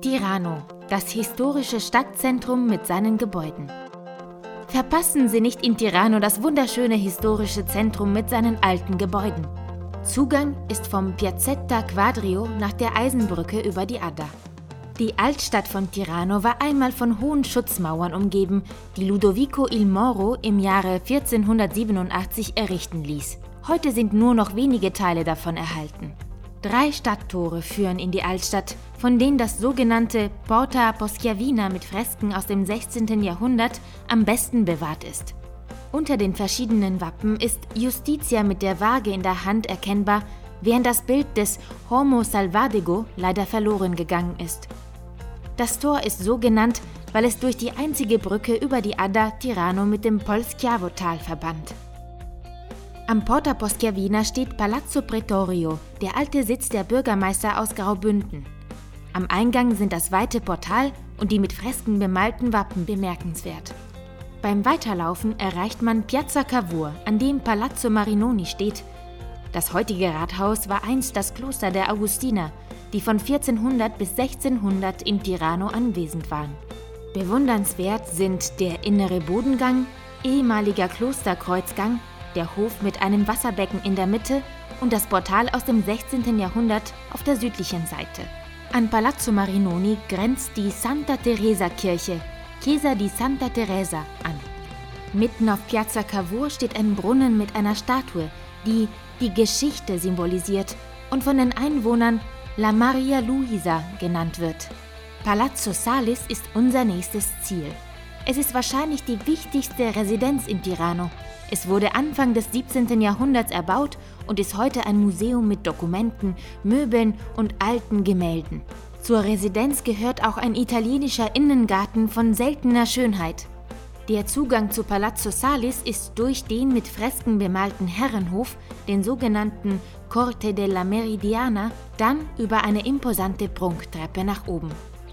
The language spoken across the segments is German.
Tirano, das historische Stadtzentrum mit seinen Gebäuden. Verpassen Sie nicht in Tirano das wunderschöne historische Zentrum mit seinen alten Gebäuden. Zugang ist vom Piazzetta Quadrio nach der Eisenbrücke über die Adda. Die Altstadt von Tirano war einmal von hohen Schutzmauern umgeben, die Ludovico il Moro im Jahre 1487 errichten ließ. Heute sind nur noch wenige Teile davon erhalten. 3 Stadttore führen in die Altstadt, von denen das sogenannte Porta Poschiavina mit Fresken aus dem 16. Jahrhundert am besten bewahrt ist. Unter den verschiedenen Wappen ist Justitia mit der Waage in der Hand erkennbar, während das Bild des Homo Salvadego leider verloren gegangen ist. Das Tor ist so genannt, weil es durch die einzige Brücke über die Adda Tirano mit dem Polschiavo-Tal verband. Am Porta Poschiavina steht Palazzo Pretorio, der alte Sitz der Bürgermeister aus Graubünden. Am Eingang sind das weite Portal und die mit Fresken bemalten Wappen bemerkenswert. Beim Weiterlaufen erreicht man Piazza Cavour, an dem Palazzo Marinoni steht. Das heutige Rathaus war einst das Kloster der Augustiner, die von 1400 bis 1600 in Tirano anwesend waren. Bewundernswert sind der innere Bodengang, ehemaliger Klosterkreuzgang, der Hof mit einem Wasserbecken in der Mitte und das Portal aus dem 16. Jahrhundert auf der südlichen Seite. An Palazzo Marinoni grenzt die Santa Teresa Kirche, Chiesa di Santa Teresa, an. Mitten auf Piazza Cavour steht ein Brunnen mit einer Statue, die die Geschichte symbolisiert und von den Einwohnern La Maria Luisa genannt wird. Palazzo Salis ist unser nächstes Ziel. Es ist wahrscheinlich die wichtigste Residenz in Tirano. Es wurde Anfang des 17. Jahrhunderts erbaut und ist heute ein Museum mit Dokumenten, Möbeln und alten Gemälden. Zur Residenz gehört auch ein italienischer Innengarten von seltener Schönheit. Der Zugang zu Palazzo Salis ist durch den mit Fresken bemalten Herrenhof, den sogenannten Corte della Meridiana, dann über eine imposante Prunktreppe nach oben.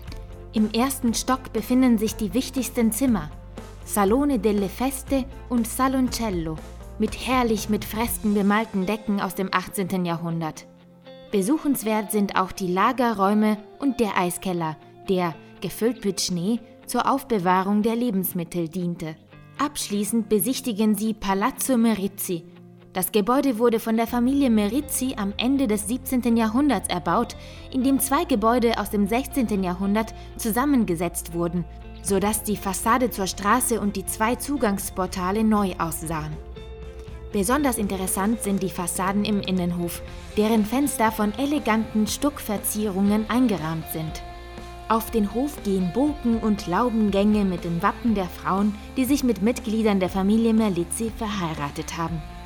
Im ersten Stock befinden sich die wichtigsten Zimmer, Salone delle Feste und Saloncello, mit Fresken bemalten Decken aus dem 18. Jahrhundert. Besuchenswert sind auch die Lagerräume und der Eiskeller, der, gefüllt mit Schnee, zur Aufbewahrung der Lebensmittel diente. Abschließend besichtigen Sie Palazzo Merizzi. Das Gebäude wurde von der Familie Merizzi am Ende des 17. Jahrhunderts erbaut, in dem 2 Gebäude aus dem 16. Jahrhundert zusammengesetzt wurden, sodass die Fassade zur Straße und die 2 Zugangsportale neu aussahen. Besonders interessant sind die Fassaden im Innenhof, deren Fenster von eleganten Stuckverzierungen eingerahmt sind. Auf den Hof gehen Bogen- und Laubengänge mit den Wappen der Frauen, die sich mit Mitgliedern der Familie Merizzi verheiratet haben.